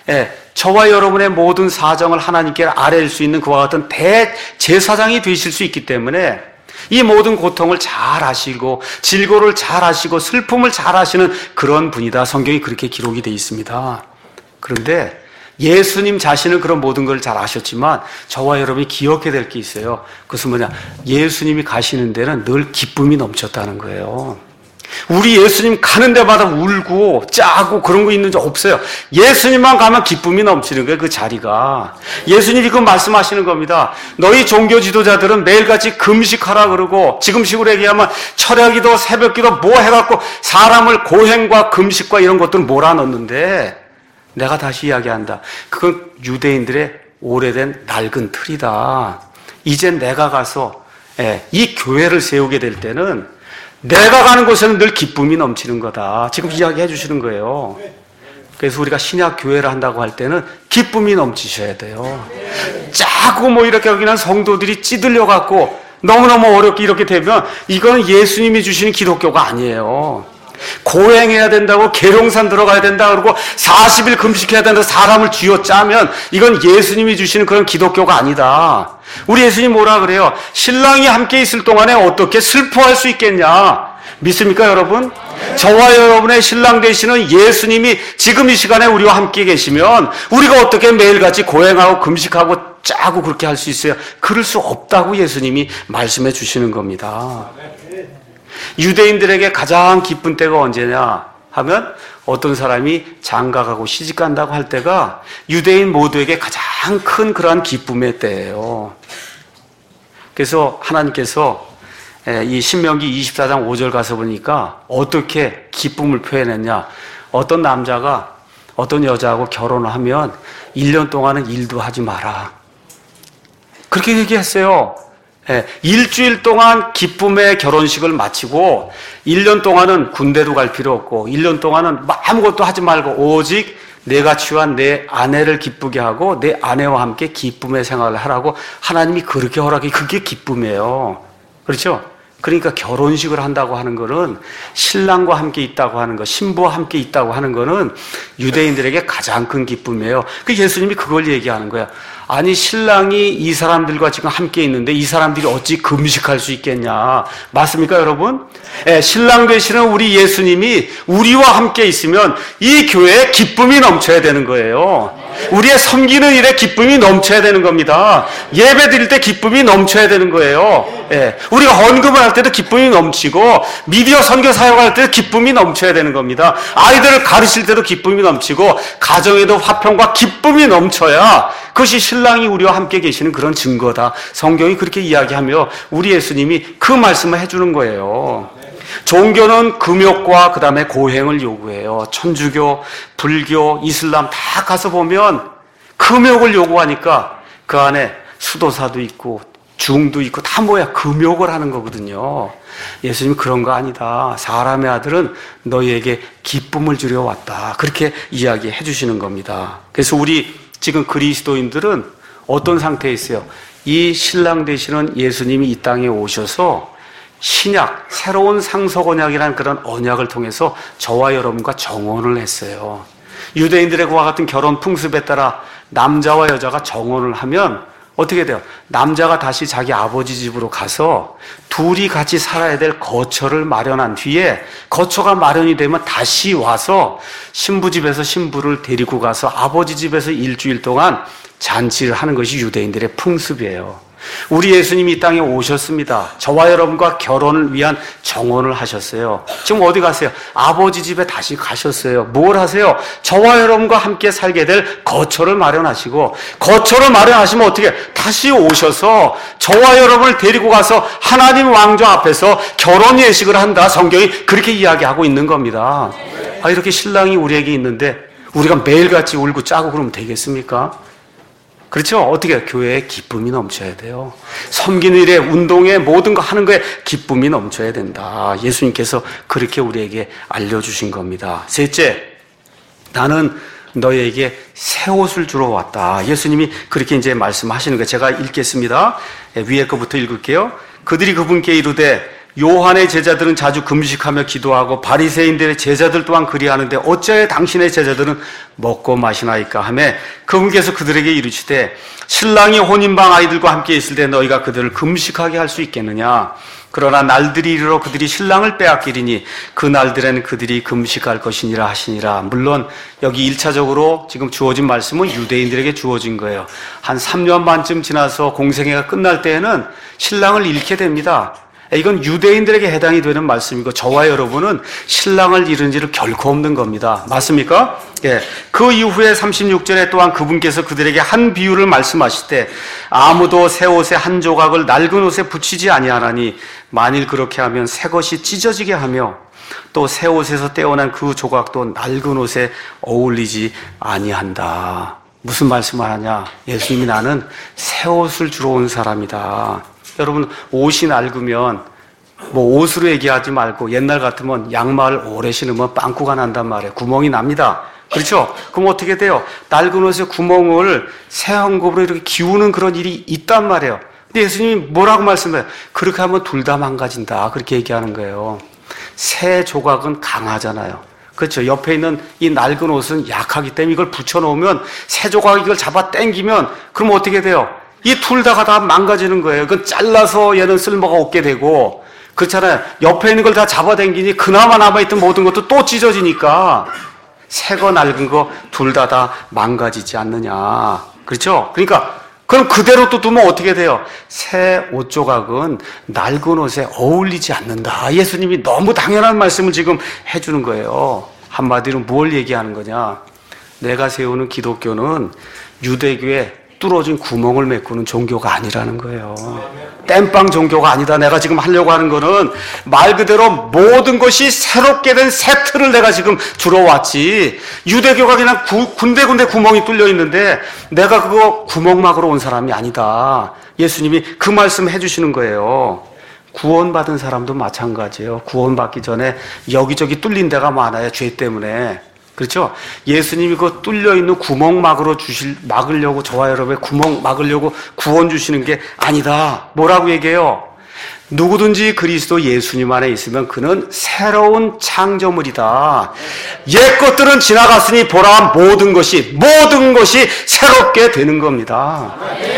저와 여러분의 모든 사정을 하나님께 아뢰일 수 있는 그와 같은 대제사장이 되실 수 있기 때문에 이 모든 고통을 잘 아시고 질고를 잘 아시고 슬픔을 잘 아시는 그런 분이다. 성경이 그렇게 기록이 되어 있습니다. 그런데 예수님 자신은 그런 모든 걸 잘 아셨지만 저와 여러분이 기억해야 될 게 있어요. 그것은 뭐냐? 예수님이 가시는 데는 늘 기쁨이 넘쳤다는 거예요. 우리 예수님 가는 데마다 울고 짜고 그런 거 있는 적 없어요. 예수님만 가면 기쁨이 넘치는 거예요. 그 자리가. 예수님이 그 말씀하시는 겁니다. 너희 종교 지도자들은 매일같이 금식하라 그러고 지금식으로 얘기하면 철야기도 새벽기도 뭐 해갖고 사람을 고행과 금식과 이런 것들 몰아넣는데 내가 다시 이야기한다. 그건 유대인들의 오래된 낡은 틀이다. 이제 내가 가서 이 교회를 세우게 될 때는 내가 가는 곳에는 늘 기쁨이 넘치는 거다. 지금 이야기해 주시는 거예요. 그래서 우리가 신약 교회를 한다고 할 때는 기쁨이 넘치셔야 돼요. 짜고 뭐 이렇게 여기는 성도들이 찌들려 갖고 너무너무 어렵게 이렇게 되면 이건 예수님이 주시는 기독교가 아니에요. 고행해야 된다고 계룡산 들어가야 된다 그러고 40일 금식해야 된다고 사람을 쥐어짜면 이건 예수님이 주시는 그런 기독교가 아니다. 우리 예수님 뭐라 그래요? 신랑이 함께 있을 동안에 어떻게 슬퍼할 수 있겠냐? 믿습니까 여러분? 저와 여러분의 신랑 되시는 예수님이 지금 이 시간에 우리와 함께 계시면 우리가 어떻게 매일같이 고행하고 금식하고 짜고 그렇게 할 수 있어요? 그럴 수 없다고 예수님이 말씀해 주시는 겁니다. 유대인들에게 가장 기쁜 때가 언제냐 하면 어떤 사람이 장가가고 시집간다고 할 때가 유대인 모두에게 가장 큰 그러한 기쁨의 때예요. 그래서 하나님께서 이 신명기 24장 5절 가서 보니까 어떻게 기쁨을 표현했냐. 어떤 남자가 어떤 여자하고 결혼을 하면 1년 동안은 일도 하지 마라. 그렇게 얘기했어요. 일주일 동안 기쁨의 결혼식을 마치고 1년 동안은 군대도 갈 필요 없고 1년 동안은 아무것도 하지 말고 오직 내가 취한 내 아내를 기쁘게 하고 내 아내와 함께 기쁨의 생활을 하라고 하나님이 그렇게 허락해. 그게 기쁨이에요. 그렇죠? 그러니까 결혼식을 한다고 하는 거는 신랑과 함께 있다고 하는 거, 신부와 함께 있다고 하는 거는 유대인들에게 가장 큰 기쁨이에요. 그 예수님이 그걸 얘기하는 거야. 아니 신랑이 이 사람들과 지금 함께 있는데 이 사람들이 어찌 금식할 수 있겠냐. 맞습니까 여러분? 신랑 되시는 우리 예수님이 우리와 함께 있으면 이 교회에 기쁨이 넘쳐야 되는 거예요. 우리의 섬기는 일에 기쁨이 넘쳐야 되는 겁니다. 예배 드릴 때 기쁨이 넘쳐야 되는 거예요. 우리가 헌금을 할 때도 기쁨이 넘치고 미디어 선교 사역할 때도 기쁨이 넘쳐야 되는 겁니다. 아이들을 가르칠 때도 기쁨이 넘치고 가정에도 화평과 기쁨이 넘쳐야 그것이 신랑이 우리와 함께 계시는 그런 증거다. 성경이 그렇게 이야기하며 우리 예수님이 그 말씀을 해주는 거예요. 종교는 금욕과 그 다음에 고행을 요구해요. 천주교, 불교, 이슬람 다 가서 보면 금욕을 요구하니까 그 안에 수도사도 있고 중도 있고 다 뭐야? 금욕을 하는 거거든요. 예수님이 그런 거 아니다. 사람의 아들은 너희에게 기쁨을 주려 왔다. 그렇게 이야기해 주시는 겁니다. 그래서 우리 지금 그리스도인들은 어떤 상태에 있어요? 이 신랑 되시는 예수님이 이 땅에 오셔서 신약, 새로운 상속 언약이라는 그런 언약을 통해서 저와 여러분과 정혼을 했어요. 유대인들의 그와 같은 결혼 풍습에 따라 남자와 여자가 정혼을 하면 어떻게 돼요? 남자가 다시 자기 아버지 집으로 가서 둘이 같이 살아야 될 거처를 마련한 뒤에 거처가 마련이 되면 다시 와서 신부 집에서 신부를 데리고 가서 아버지 집에서 일주일 동안 잔치를 하는 것이 유대인들의 풍습이에요. 우리 예수님이 이 땅에 오셨습니다. 저와 여러분과 결혼을 위한 정혼을 하셨어요. 지금 어디 가세요? 아버지 집에 다시 가셨어요. 뭘 하세요? 저와 여러분과 함께 살게 될 거처를 마련하시고 거처를 마련하시면 어떻게 다시 오셔서 저와 여러분을 데리고 가서 하나님 왕좌 앞에서 결혼 예식을 한다. 성경이 그렇게 이야기하고 있는 겁니다. 이렇게 신랑이 우리에게 있는데 우리가 매일같이 울고 짜고 그러면 되겠습니까? 그렇죠? 어떻게 교회에 기쁨이 넘쳐야 돼요. 섬기는 일에 운동에 모든 거 하는 거에 기쁨이 넘쳐야 된다. 예수님께서 그렇게 우리에게 알려주신 겁니다. 셋째, 나는 너희에게 새 옷을 주러 왔다. 예수님이 그렇게 이제 말씀하시는 거예요. 제가 읽겠습니다. 위에 거부터 읽을게요. 그들이 그분께 이르되 요한의 제자들은 자주 금식하며 기도하고 바리새인들의 제자들 또한 그리하는데 어찌하여 당신의 제자들은 먹고 마시나이까 하며 그분께서 그들에게 이르시되 신랑이 혼인방 아이들과 함께 있을 때 너희가 그들을 금식하게 할 수 있겠느냐. 그러나 날들이 이르러 그들이 신랑을 빼앗기리니 그 날들에는 그들이 금식할 것이니라 하시니라. 물론 여기 1차적으로 지금 주어진 말씀은 유대인들에게 주어진 거예요. 한 3년 반쯤 지나서 공생애가 끝날 때에는 신랑을 잃게 됩니다. 이건 유대인들에게 해당이 되는 말씀이고 저와 여러분은 신랑을 잃은 지를 결코 없는 겁니다. 맞습니까? 예. 그 이후에 36절에 또한 그분께서 그들에게 한 비유를 말씀하실 때 아무도 새 옷의 한 조각을 낡은 옷에 붙이지 아니하나니 만일 그렇게 하면 새 것이 찢어지게 하며 또 새 옷에서 떼어난 그 조각도 낡은 옷에 어울리지 아니한다. 무슨 말씀을 하냐? 예수님이 나는 새 옷을 주러 온 사람이다. 여러분 옷이 낡으면 뭐 옷으로 얘기하지 말고 옛날 같으면 양말 오래 신으면 빵꾸가 난단 말이에요. 구멍이 납니다. 그렇죠? 그럼 어떻게 돼요? 낡은 옷에 구멍을 새 헝겊으로 이렇게 기우는 그런 일이 있단 말이에요. 근데 예수님이 뭐라고 말씀해요? 그렇게 하면 둘 다 망가진다. 그렇게 얘기하는 거예요. 새 조각은 강하잖아요. 그렇죠. 옆에 있는 이 낡은 옷은 약하기 때문에 이걸 붙여놓으면 새 조각이 이걸 잡아 당기면 그럼 어떻게 돼요? 이 둘 다가 다 망가지는 거예요. 그건 잘라서 얘는 쓸모가 없게 되고 그렇잖아요. 옆에 있는 걸 다 잡아당기니 그나마 남아있던 모든 것도 또 찢어지니까 새 거 낡은 거 둘 다 망가지지 않느냐. 그렇죠? 그러니까 그럼 그대로 또 두면 어떻게 돼요? 새 옷 조각은 낡은 옷에 어울리지 않는다. 예수님이 너무 당연한 말씀을 지금 해주는 거예요. 한마디로 뭘 얘기하는 거냐? 내가 세우는 기독교는 유대교에 뚫어진 구멍을 메꾸는 종교가 아니라는 거예요. 땜빵 종교가 아니다. 내가 지금 하려고 하는 거는 말 그대로 모든 것이 새롭게 된 새 틀을 내가 지금 들어왔지. 유대교가 그냥 군데군데 구멍이 뚫려 있는데 내가 그거 구멍 막으러 온 사람이 아니다. 예수님이 그 말씀 해주시는 거예요. 구원받은 사람도 마찬가지예요. 구원받기 전에 여기저기 뚫린 데가 많아요. 죄 때문에. 그렇죠? 예수님이 그 뚫려있는 구멍 막으려고 저와 여러분의 구멍 막으려고 구원 주시는 게 아니다. 뭐라고 얘기해요? 누구든지 그리스도 예수님 안에 있으면 그는 새로운 창조물이다. 옛 것들은 지나갔으니 보라 모든 것이 새롭게 되는 겁니다.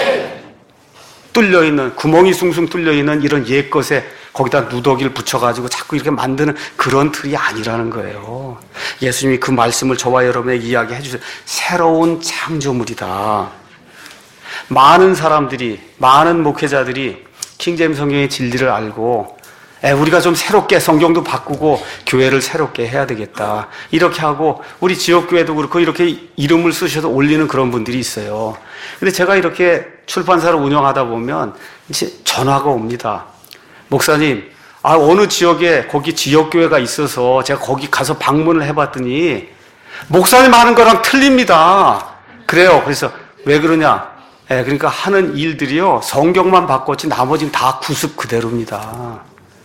뚫려있는, 구멍이 숭숭 뚫려있는 이런 옛 것에 거기다 누더기를 붙여가지고 자꾸 이렇게 만드는 그런 틀이 아니라는 거예요. 예수님이 그 말씀을 저와 여러분에게 이야기해 주세요. 새로운 창조물이다. 많은 사람들이, 많은 목회자들이 킹제임스 성경의 진리를 알고 우리가 좀 새롭게 성경도 바꾸고 교회를 새롭게 해야 되겠다. 이렇게 하고 우리 지역교회도 그렇고 이렇게 이름을 쓰셔서 올리는 그런 분들이 있어요. 근데 제가 이렇게 출판사를 운영하다 보면 이제 전화가 옵니다. 목사님, 어느 지역에 거기 지역교회가 있어서 제가 거기 가서 방문을 해봤더니 목사님 하는 거랑 틀립니다. 그래요. 그래서 왜 그러냐? 그러니까 하는 일들이요 성경만 바꿨지 나머지는 다 구습 그대로입니다.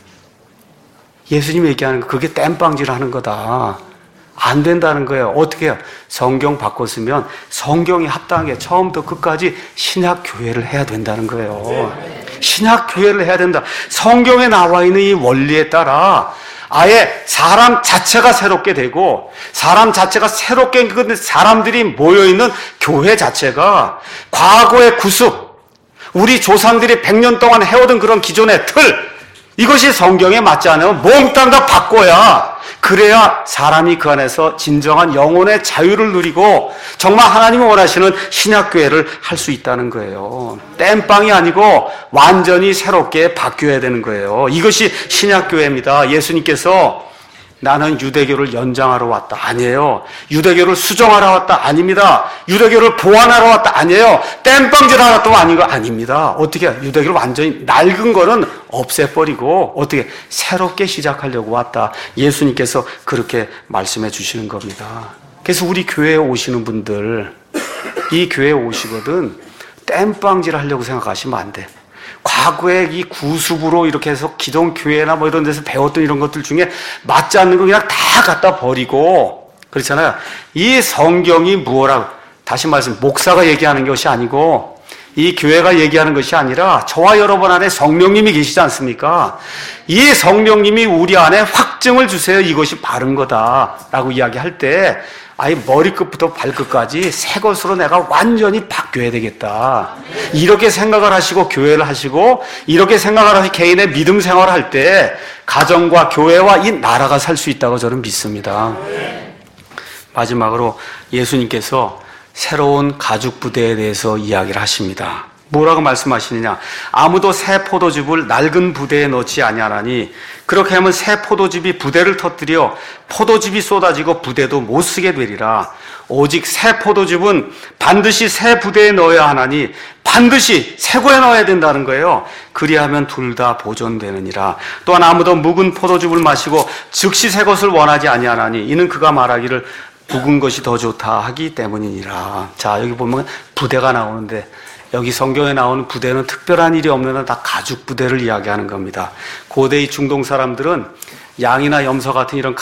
예수님 얘기하는 거 그게 땜빵질 하는 거다. 안 된다는 거예요. 어떻게 해요? 성경 바꿨으면 성경에 합당하게 처음부터 끝까지 신약교회를 해야 된다는 거예요. 신약교회를 해야 된다. 성경에 나와 있는 이 원리에 따라 아예 사람 자체가 새롭게 되고 사람 자체가 새롭게 근데 사람들이 모여있는 교회 자체가 과거의 구습, 우리 조상들이 100년 동안 해오던 그런 기존의 틀, 이것이 성경에 맞지 않으면 몽땅 다 바꿔야 그래야 사람이 그 안에서 진정한 영혼의 자유를 누리고 정말 하나님이 원하시는 신약교회를 할 수 있다는 거예요. 땜빵이 아니고 완전히 새롭게 바뀌어야 되는 거예요. 이것이 신약교회입니다. 예수님께서 나는 유대교를 연장하러 왔다. 아니에요. 유대교를 수정하러 왔다. 아닙니다. 유대교를 보완하러 왔다. 아니에요. 땜빵질하러 왔다. 아닌 거 아닙니다. 어떻게 유대교를 완전히 낡은 거는 없애버리고 어떻게 새롭게 시작하려고 왔다. 예수님께서 그렇게 말씀해 주시는 겁니다. 그래서 우리 교회에 오시는 분들 이 교회에 오시거든 땜빵질 하려고 생각하시면 안 돼. 과거에 이 구습으로 이렇게 해서 기존 교회나 뭐 이런 데서 배웠던 이런 것들 중에 맞지 않는 거 그냥 다 갖다 버리고 그렇잖아요. 이 성경이 무엇라고 다시 말씀 목사가 얘기하는 것이 아니고 이 교회가 얘기하는 것이 아니라 저와 여러분 안에 성령님이 계시지 않습니까? 이 성령님이 우리 안에 확증을 주세요. 이것이 바른 거다라고 이야기할 때 아예 머리끝부터 발끝까지 새 것으로 내가 완전히 바뀌어야 되겠다. 이렇게 생각을 하시고 교회를 하시고 이렇게 생각을 하시 개인의 믿음 생활을 할 때 가정과 교회와 이 나라가 살 수 있다고 저는 믿습니다. 마지막으로 예수님께서 새로운 가죽 부대에 대해서 이야기를 하십니다. 뭐라고 말씀하시느냐? 아무도 새 포도즙을 낡은 부대에 넣지 아니하나니 그렇게 하면 새 포도즙이 부대를 터뜨려 포도즙이 쏟아지고 부대도 못 쓰게 되리라. 오직 새 포도즙은 반드시 새 부대에 넣어야 하나니 반드시 새고에 넣어야 된다는 거예요. 그리하면 둘 다 보존되느니라. 또한 아무도 묵은 포도즙을 마시고 즉시 새 것을 원하지 아니하나니 이는 그가 말하기를 묵은 것이 더 좋다 하기 때문이니라. 자, 여기 보면 부대가 나오는데 여기 성경에 나오는 부대는 특별한 일이 없는 한 다 가죽 부대를 이야기하는 겁니다. 고대의 중동 사람들은 양이나 염소 같은 이런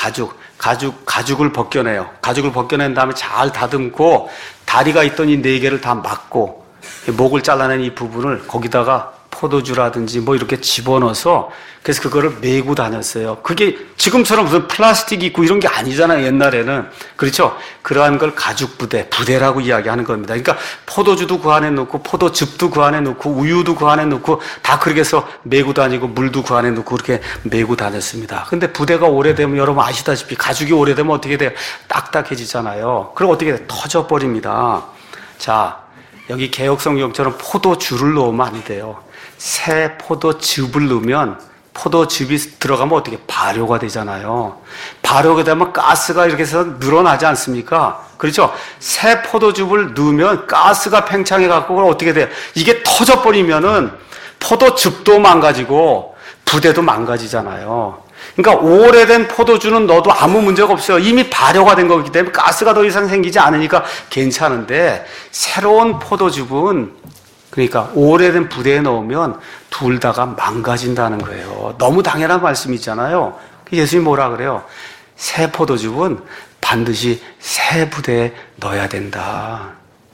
가죽을 벗겨내요. 가죽을 벗겨낸 다음에 잘 다듬고 다리가 있던 이 네 개를 다 막고 목을 잘라낸 이 부분을 거기다가 포도주라든지 뭐 이렇게 집어넣어서 그래서 그거를 메고 다녔어요. 그게 지금처럼 무슨 플라스틱이 있고 이런 게 아니잖아요. 옛날에는. 그렇죠? 그러한 걸 가죽 부대라고 이야기하는 겁니다. 그러니까 포도주도 그 안에 넣고 포도즙도 그 안에 넣고 우유도 그 안에 넣고 다 그렇게 해서 메고 다니고 물도 그 안에 넣고 그렇게 메고 다녔습니다. 근데 부대가 오래되면 여러분 아시다시피 가죽이 오래되면 어떻게 돼요? 딱딱해지잖아요. 그럼 어떻게 돼요? 터져버립니다. 자, 여기 개혁성경처럼 포도주를 넣으면 안 돼요. 새 포도즙을 넣으면 포도즙이 들어가면 어떻게 발효가 되잖아요. 발효가 되면 가스가 이렇게 해서 늘어나지 않습니까? 그렇죠? 새 포도즙을 넣으면 가스가 팽창해 갖고 어떻게 돼요? 이게 터져버리면은 포도즙도 망가지고 부대도 망가지잖아요. 그러니까 오래된 포도주는 넣어도 아무 문제가 없어요. 이미 발효가 된 거기 때문에 가스가 더 이상 생기지 않으니까 괜찮은데, 새로운 포도즙은 그러니까 오래된 부대에 넣으면 둘 다가 망가진다는 거예요. 너무 당연한 말씀이잖아요. 예수님이 뭐라 그래요? 새 포도즙은 반드시 새 부대에 넣어야 된다.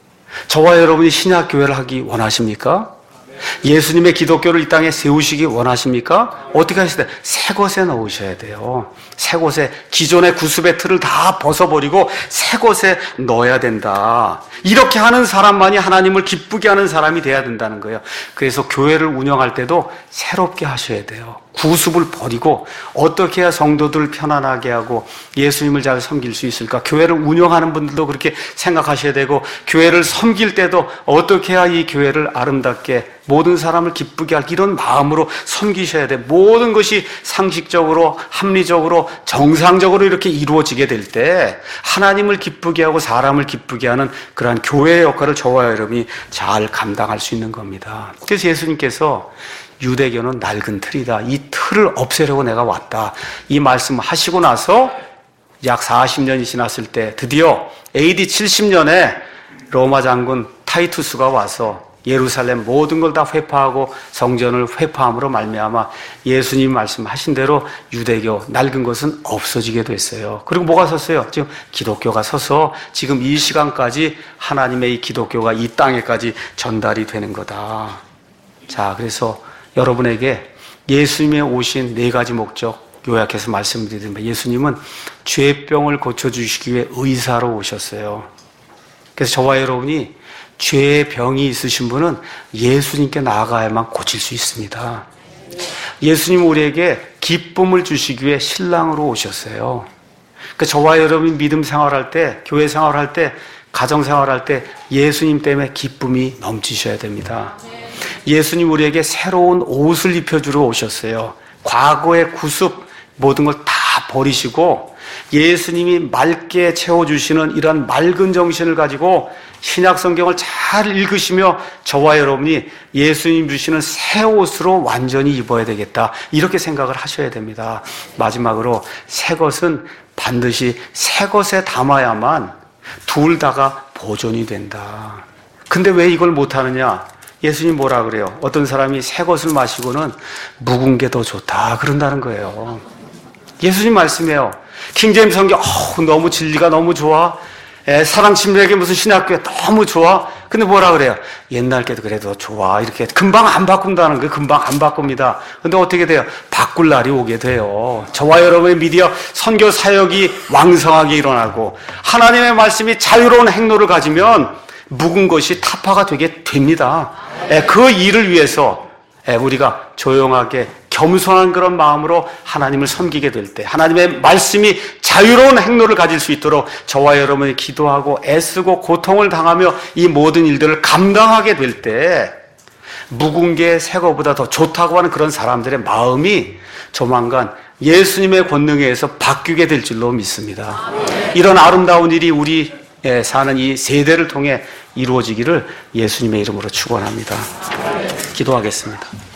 저와 여러분이 신약교회를 하기 원하십니까? 예수님의 기독교를 이 땅에 세우시기 원하십니까? 어떻게 하셔야 돼요? 새 곳에 넣으셔야 돼요. 새 곳에, 기존의 구습의 틀을 다 벗어버리고 새 곳에 넣어야 된다. 이렇게 하는 사람만이 하나님을 기쁘게 하는 사람이 돼야 된다는 거예요. 그래서 교회를 운영할 때도 새롭게 하셔야 돼요. 구습을 버리고 어떻게 해야 성도들을 편안하게 하고 예수님을 잘 섬길 수 있을까? 교회를 운영하는 분들도 그렇게 생각하셔야 되고, 교회를 섬길 때도 어떻게 해야 이 교회를 아름답게 모든 사람을 기쁘게 할 이런 마음으로 섬기셔야 돼. 모든 것이 상식적으로, 합리적으로, 정상적으로 이렇게 이루어지게 될 때 하나님을 기쁘게 하고 사람을 기쁘게 하는 그러한 교회의 역할을 저와 여러분이 잘 감당할 수 있는 겁니다. 그래서 예수님께서 유대교는 낡은 틀이다. 이 틀을 없애려고 내가 왔다. 이 말씀을 하시고 나서 약 40년이 지났을 때 드디어 AD 70년에 로마 장군 타이투스가 와서 예루살렘 모든 걸 다 회파하고 성전을 회파함으로 말미암아 예수님 말씀하신 대로 유대교 낡은 것은 없어지게 됐어요. 그리고 뭐가 섰어요? 지금 기독교가 서서 지금 이 시간까지 하나님의 이 기독교가 이 땅에까지 전달이 되는 거다. 자, 그래서 여러분에게 예수님의 오신 네 가지 목적 요약해서 말씀드리면, 예수님은 죄병을 고쳐주시기 위해 의사로 오셨어요. 그래서 저와 여러분이 죄의 병이 있으신 분은 예수님께 나아가야만 고칠 수 있습니다. 예수님은 우리에게 기쁨을 주시기 위해 신랑으로 오셨어요. 그러니까 저와 여러분이 믿음 생활할 때, 교회 생활할 때, 가정 생활할 때 예수님 때문에 기쁨이 넘치셔야 됩니다. 예수님 우리에게 새로운 옷을 입혀주러 오셨어요. 과거의 구습 모든 걸 다 버리시고 예수님이 맑게 채워주시는 이런 맑은 정신을 가지고 신약 성경을 잘 읽으시며 저와 여러분이 예수님 주시는 새 옷으로 완전히 입어야 되겠다, 이렇게 생각을 하셔야 됩니다. 마지막으로 새 것은 반드시 새 것에 담아야만 둘 다가 보존이 된다. 근데 왜 이걸 못하느냐? 예수님 뭐라 그래요? 어떤 사람이 새 것을 마시고는 묵은 게 더 좋다 그런다는 거예요. 예수님 말씀이에요. 킹제임스 성경 너무 진리가 너무 좋아. 사랑 침례에게 무슨 신학교에 너무 좋아. 근데 뭐라 그래요? 옛날 게도 그래도 좋아. 이렇게 금방 안 바꾼다는 거예요. 금방 안 바꿉니다. 근데 어떻게 돼요? 바꿀 날이 오게 돼요. 저와 여러분의 미디어 선교 사역이 왕성하게 일어나고 하나님의 말씀이 자유로운 행로를 가지면 묵은 것이 타파가 되게 됩니다. 그 일을 위해서 우리가 조용하게 겸손한 그런 마음으로 하나님을 섬기게 될 때, 하나님의 말씀이 자유로운 행로를 가질 수 있도록 저와 여러분이 기도하고 애쓰고 고통을 당하며 이 모든 일들을 감당하게 될 때 묵은 게 새 거보다 더 좋다고 하는 그런 사람들의 마음이 조만간 예수님의 권능에 의해서 바뀌게 될 줄로 믿습니다. 이런 아름다운 일이 우리 사는 이 세대를 통해 이루어지기를 예수님의 이름으로 축원합니다. 기도하겠습니다.